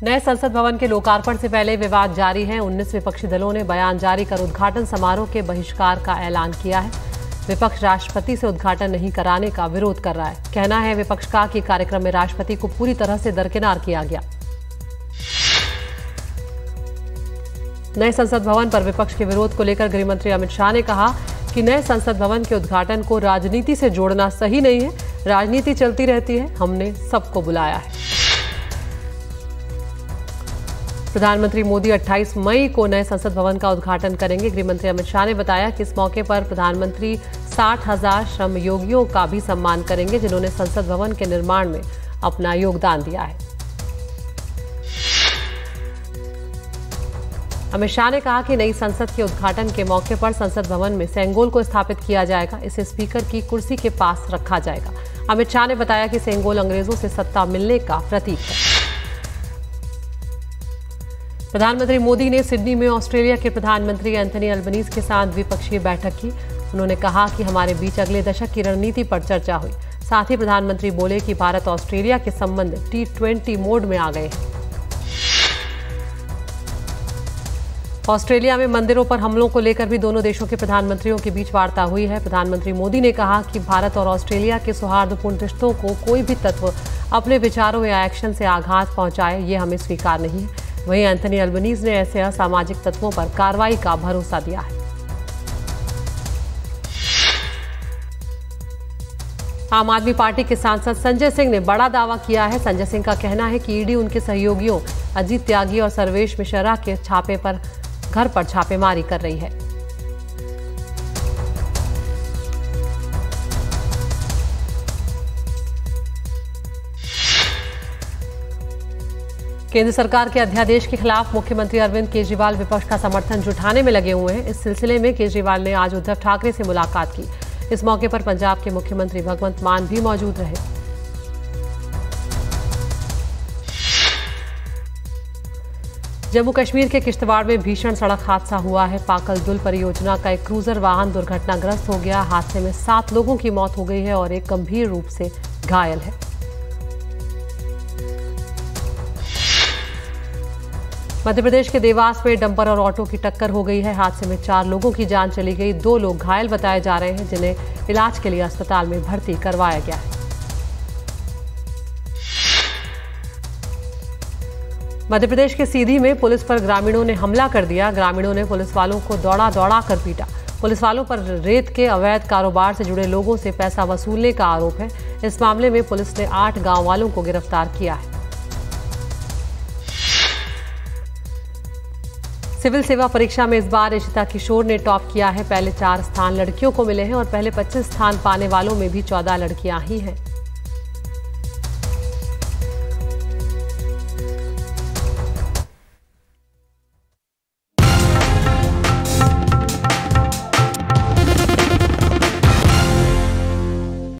नए संसद भवन के लोकार्पण से पहले विवाद जारी है। 19 विपक्षी दलों ने बयान जारी कर उद्घाटन समारोह के बहिष्कार का ऐलान किया है। विपक्ष राष्ट्रपति से उद्घाटन नहीं कराने का विरोध कर रहा है। कहना है विपक्ष का कि कार्यक्रम में राष्ट्रपति को पूरी तरह से दरकिनार किया गया। नए संसद भवन पर विपक्ष के विरोध को लेकर गृह मंत्री अमित शाह ने कहा कि नए संसद भवन के उद्घाटन को राजनीति से जोड़ना सही नहीं है। राजनीति चलती रहती है, हमने सबको बुलाया है। प्रधानमंत्री मोदी 28 मई को नए संसद भवन का उद्घाटन करेंगे। गृह मंत्री अमित शाह ने बताया कि इस मौके पर प्रधानमंत्री 60,000 श्रमयोगियों का भी सम्मान करेंगे, जिन्होंने संसद भवन के निर्माण में अपना योगदान दिया है। अमित शाह ने कहा कि नई संसद के उद्घाटन के मौके पर संसद भवन में सेंगोल को स्थापित किया जाएगा। इसे स्पीकर की कुर्सी के पास रखा जाएगा। अमित शाह ने बताया कि सेंगोल अंग्रेजों से सत्ता मिलने का प्रतीक है। प्रधानमंत्री मोदी ने सिडनी में ऑस्ट्रेलिया के प्रधानमंत्री एंथनी अल्बनीज के साथ द्विपक्षीय बैठक की। उन्होंने कहा कि हमारे बीच अगले दशक की रणनीति पर चर्चा हुई। साथ ही प्रधानमंत्री बोले कि भारत ऑस्ट्रेलिया के संबंध T20 मोड में आ गए हैं। ऑस्ट्रेलिया में मंदिरों पर हमलों को लेकर भी दोनों देशों के प्रधानमंत्रियों के बीच वार्ता हुई है। प्रधानमंत्री मोदी ने कहा कि भारत और ऑस्ट्रेलिया के सौहार्दपूर्ण रिश्तों को कोई भी तत्व अपने विचारों या एक्शन से आघात पहुंचाए, ये हमें स्वीकार नहीं है। वहीं एंथनी अल्बनीज ने ऐसे असामाजिक तत्वों पर कार्रवाई का भरोसा दिया है। आम आदमी पार्टी के सांसद संजय सिंह ने बड़ा दावा किया है। संजय सिंह का कहना है कि ईडी उनके सहयोगियों अजीत त्यागी और सर्वेश मिश्रा के घर पर छापेमारी कर रही है। केंद्र सरकार के अध्यादेश के खिलाफ मुख्यमंत्री अरविंद केजरीवाल विपक्ष का समर्थन जुटाने में लगे हुए हैं। इस सिलसिले में केजरीवाल ने आज उद्धव ठाकरे से मुलाकात की। इस मौके पर पंजाब के मुख्यमंत्री भगवंत मान भी मौजूद रहे। जम्मू कश्मीर के किश्तवाड़ में भीषण सड़क हादसा हुआ है। पाकल दुल परियोजना का एक क्रूजर वाहन दुर्घटनाग्रस्त हो गया। हादसे में 7 लोगों की मौत हो गई है और एक गंभीर रूप से घायल है। मध्य प्रदेश के देवास में डंपर और ऑटो की टक्कर हो गई है। हादसे में 4 लोगों की जान चली गई। 2 लोग घायल बताए जा रहे हैं, जिन्हें इलाज के लिए अस्पताल में भर्ती करवाया गया है। मध्य प्रदेश के सीधी में पुलिस पर ग्रामीणों ने हमला कर दिया। ग्रामीणों ने पुलिस वालों को दौड़ा कर पीटा। पुलिस वालों पर रेत के अवैध कारोबार से जुड़े लोगों से पैसा वसूलने का आरोप है। इस मामले में पुलिस ने 8 गांव वालों को गिरफ्तार किया है। सिविल सेवा परीक्षा में इस बार इशिता किशोर ने टॉप किया है। पहले 4 स्थान लड़कियों को मिले हैं और पहले 25 स्थान पाने वालों में भी 14 लड़कियां ही हैं।